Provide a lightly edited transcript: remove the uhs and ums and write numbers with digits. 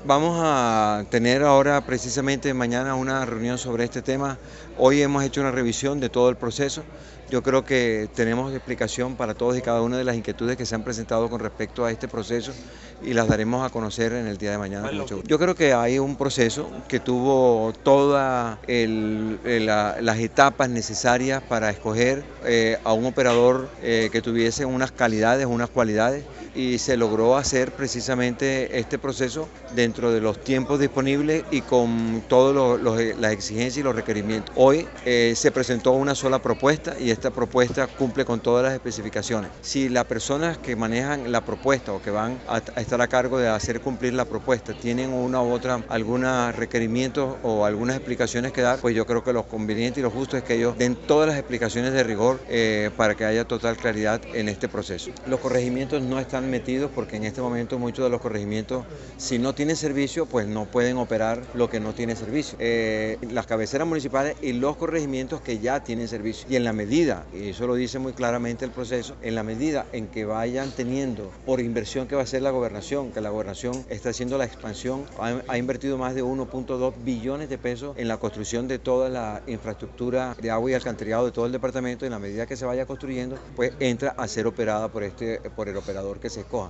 Vamos a tener ahora precisamente mañana una reunión sobre este tema. Hoy hemos hecho una revisión de todo el proceso. Yo creo que tenemos explicación para todos y cada una de las inquietudes que se han presentado con respecto a este proceso y las daremos a conocer en el día de mañana con mucho gusto. Yo creo que hay un proceso que tuvo todas las etapas necesarias para escoger a un operador que tuviese unas calidades, unas cualidades, y se logró hacer precisamente este proceso dentro de los tiempos disponibles y con todas las exigencias y los requerimientos. Hoy se presentó una sola propuesta y esta propuesta cumple con todas las especificaciones. Si las personas que manejan la propuesta o que van a estar a cargo de hacer cumplir la propuesta tienen una u otra, algunos requerimientos o algunas explicaciones que dar, pues yo creo que lo conveniente y lo justo es que ellos den todas las explicaciones de rigor para que haya total claridad en este proceso. Los corregimientos no están metidos porque en este momento muchos de los corregimientos, si no tienen servicio, pues no pueden operar lo que no tiene servicio. Las cabeceras municipales y los corregimientos que ya tienen servicio. Y en la medida, y eso lo dice muy claramente el proceso, en la medida en que vayan teniendo por inversión que va a hacer la gobernación, que la gobernación está haciendo la expansión, ha invertido más de 1.2 billones de pesos en la construcción de toda la infraestructura de agua y alcantarillado de todo el departamento. En la medida que se vaya construyendo, pues entra a ser operada por el operador que se escoja.